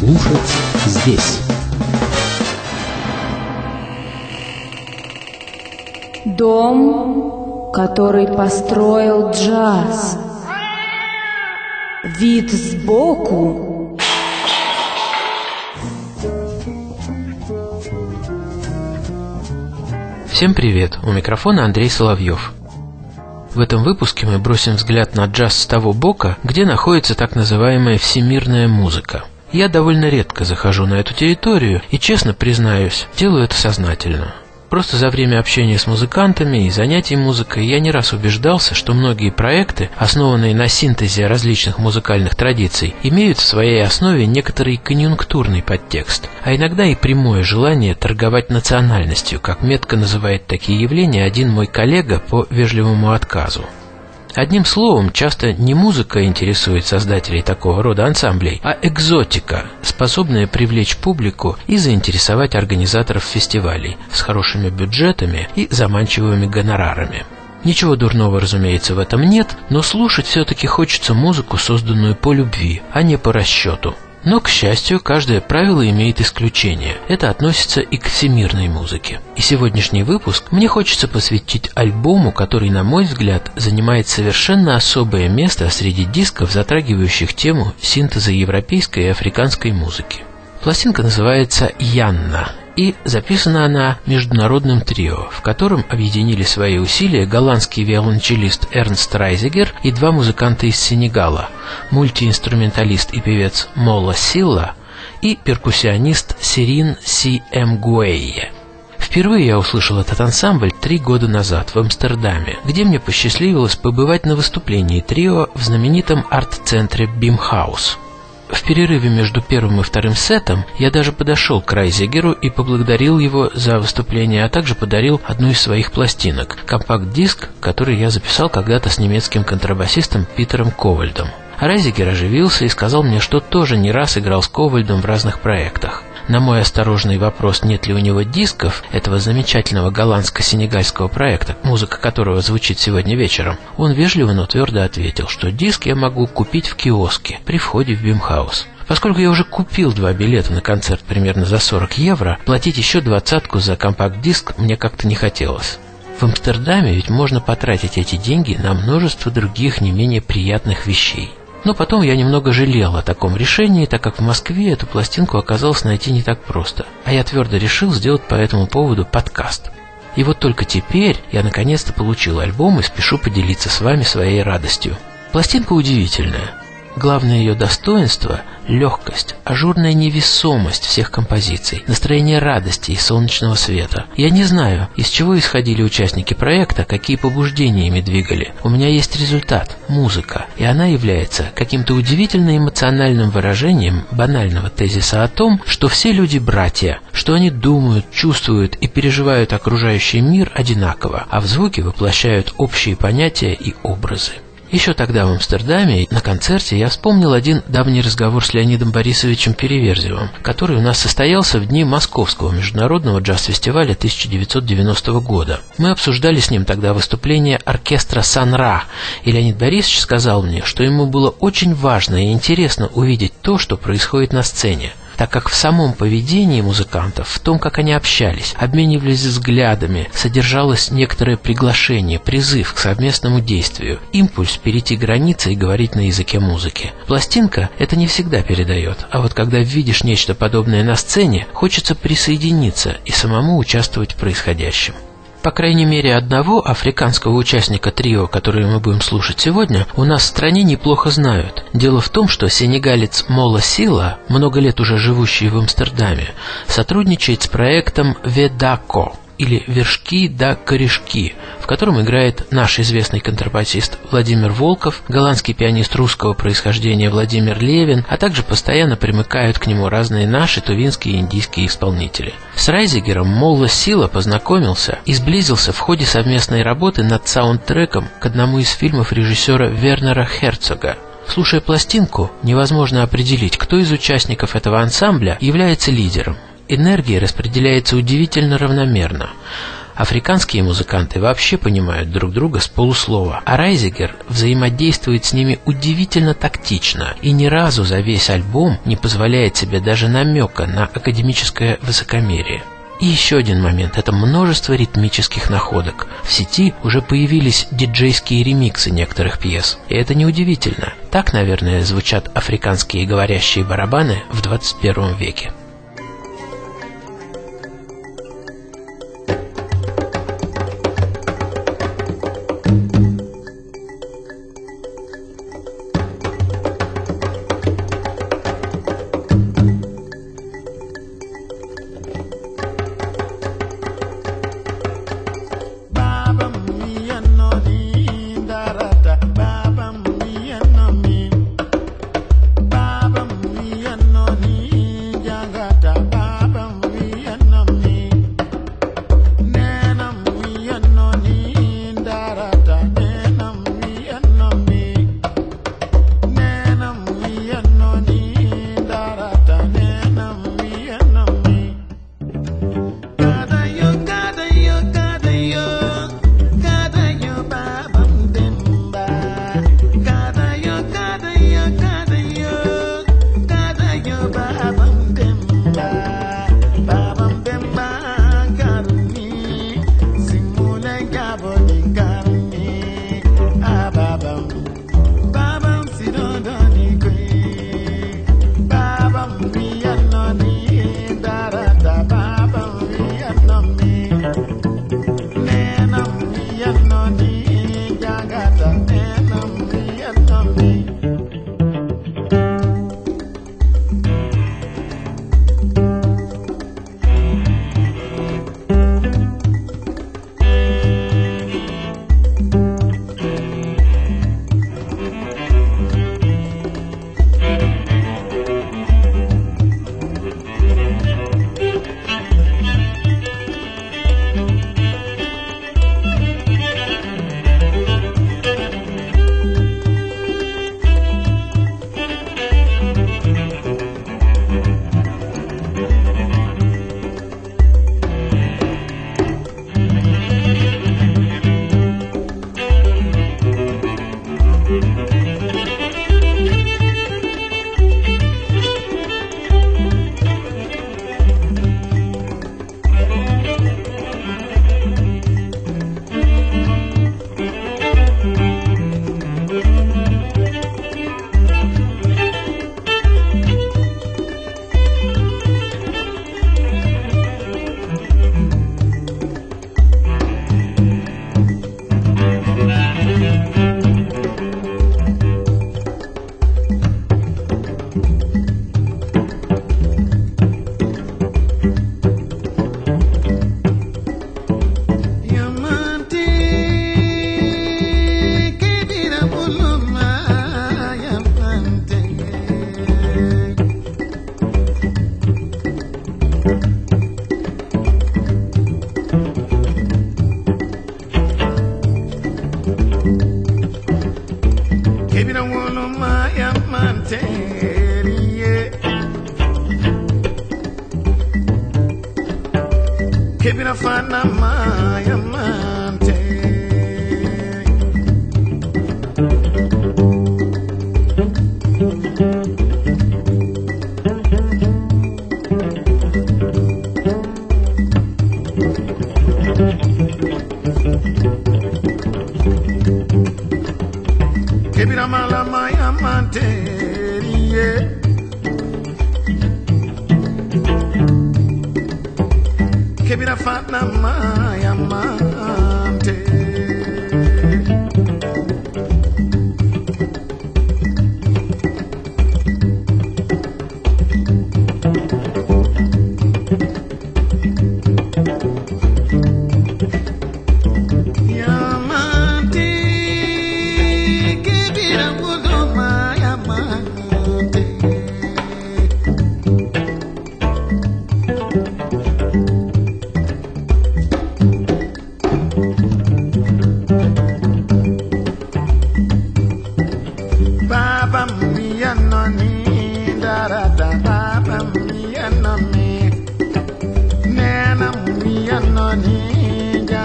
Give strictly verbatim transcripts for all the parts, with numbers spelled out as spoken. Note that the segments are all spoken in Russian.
слушать здесь. Дом, который построил джаз. Вид сбоку. Всем привет! У микрофона Андрей Соловьев. В этом выпуске мы бросим взгляд на джаз с того бока, где находится так называемая всемирная музыка. Я довольно редко захожу на эту территорию и, честно признаюсь, делаю это сознательно. Просто за время общения с музыкантами и занятий музыкой я не раз убеждался, что многие проекты, основанные на синтезе различных музыкальных традиций, имеют в своей основе некоторый конъюнктурный подтекст, а иногда и прямое желание торговать национальностью, как метко называет такие явления один мой коллега по вежливому отказу. Одним словом, часто не музыка интересует создателей такого рода ансамблей, а экзотика, способная привлечь публику и заинтересовать организаторов фестивалей с хорошими бюджетами и заманчивыми гонорарами. Ничего дурного, разумеется, в этом нет, но слушать все-таки хочется музыку, созданную по любви, а не по расчету. Но, к счастью, каждое правило имеет исключение. Это относится и к всемирной музыке. И сегодняшний выпуск мне хочется посвятить альбому, который, на мой взгляд, занимает совершенно особое место среди дисков, затрагивающих тему синтеза европейской и африканской музыки. Пластинка называется «Янна», и записана она международным трио, в котором объединили свои усилия голландский виолончелист Эрнст Райзегер и два музыканта из Сенегала, мультиинструменталист и певец Мола Силла и перкуссионист Сирин Си Мгуэйе. Впервые я услышал этот ансамбль три года назад в Амстердаме, где мне посчастливилось побывать на выступлении трио в знаменитом арт-центре Бимхаус. В перерыве между первым и вторым сетом я даже подошел к Райзегеру и поблагодарил его за выступление, а также подарил одну из своих пластинок – компакт-диск, который я записал когда-то с немецким контрабасистом Питером Ковальдом. Райзегер оживился и сказал мне, что тоже не раз играл с Ковальдом в разных проектах. На мой осторожный вопрос, нет ли у него дисков этого замечательного голландско-сенегальского проекта, музыка которого звучит сегодня вечером, он вежливо, но твердо ответил, что диск я могу купить в киоске при входе в Бимхаус. Поскольку я уже купил два билета на концерт примерно за сорок евро, платить еще двадцатку за компакт-диск мне как-то не хотелось. В Амстердаме ведь можно потратить эти деньги на множество других не менее приятных вещей. Но потом я немного жалел о таком решении, так как в Москве эту пластинку оказалось найти не так просто. А я твердо решил сделать по этому поводу подкаст. И вот только теперь я наконец-то получил альбом и спешу поделиться с вами своей радостью. Пластинка удивительная. Главное ее достоинство – легкость, ажурная невесомость всех композиций, настроение радости и солнечного света. Я не знаю, из чего исходили участники проекта, какие побуждения ими двигали. У меня есть результат – музыка, и она является каким-то удивительно эмоциональным выражением банального тезиса о том, что все люди братья, что они думают, чувствуют и переживают окружающий мир одинаково, а в звуке воплощают общие понятия и образы. Еще тогда в Амстердаме на концерте я вспомнил один давний разговор с Леонидом Борисовичем Переверзевым, который у нас состоялся в дни Московского международного джаз-фестиваля тысяча девятьсот девяностого года. Мы обсуждали с ним тогда выступление оркестра «Сан-Ра», и Леонид Борисович сказал мне, что ему было очень важно и интересно увидеть то, что происходит на сцене, так как в самом поведении музыкантов, в том, как они общались, обменивались взглядами, содержалось некоторое приглашение, призыв к совместному действию, импульс перейти границы и говорить на языке музыки. Пластинка это не всегда передает, а вот когда видишь нечто подобное на сцене, хочется присоединиться и самому участвовать в происходящем. По крайней мере, одного африканского участника трио, который мы будем слушать сегодня, у нас в стране неплохо знают. Дело в том, что сенегалец Мола Силла, много лет уже живущий в Амстердаме, сотрудничает с проектом «Ведако», или «Вершки да корешки», в котором играет наш известный контрабасист Владимир Волков, голландский пианист русского происхождения Владимир Левин, а также постоянно примыкают к нему разные наши тувинские и индийские исполнители. С Райзегером Мола Силла познакомился и сблизился в ходе совместной работы над саундтреком к одному из фильмов режиссера Вернера Херцога. Слушая пластинку, невозможно определить, кто из участников этого ансамбля является лидером. Энергия распределяется удивительно равномерно. Африканские музыканты вообще понимают друг друга с полуслова, а Райзигер взаимодействует с ними удивительно тактично и ни разу за весь альбом не позволяет себе даже намека на академическое высокомерие. И еще один момент – это множество ритмических находок. В сети уже появились диджейские ремиксы некоторых пьес. И это неудивительно. Так, наверное, звучат африканские говорящие барабаны в двадцать первом веке.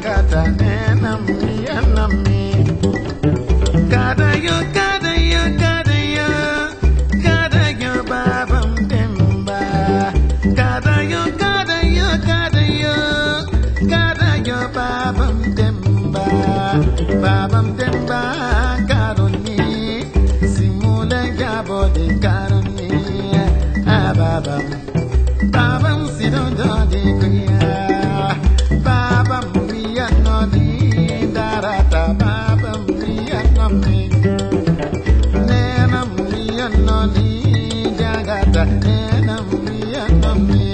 jagata enami enami kadayo kadayo kadayo kadayo babam demba kadayo kadayo kadayo kadayo babam demba babam demba karoni simule jabode karoni ababam babam sidondo de kuya babam miyano di darata babam miyano mi nena miyano di jagata nena miyano mi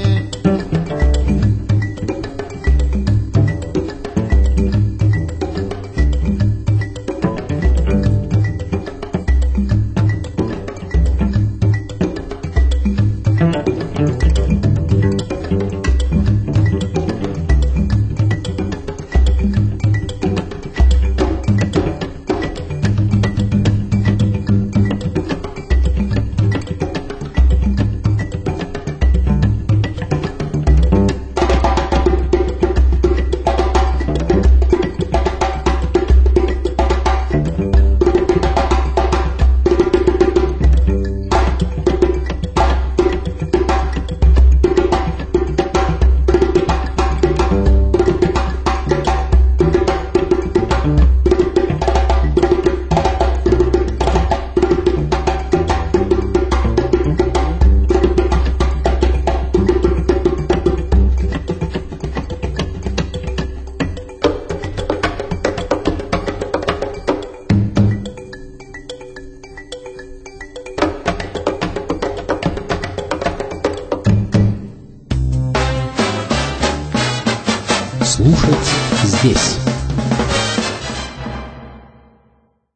Слушать здесь.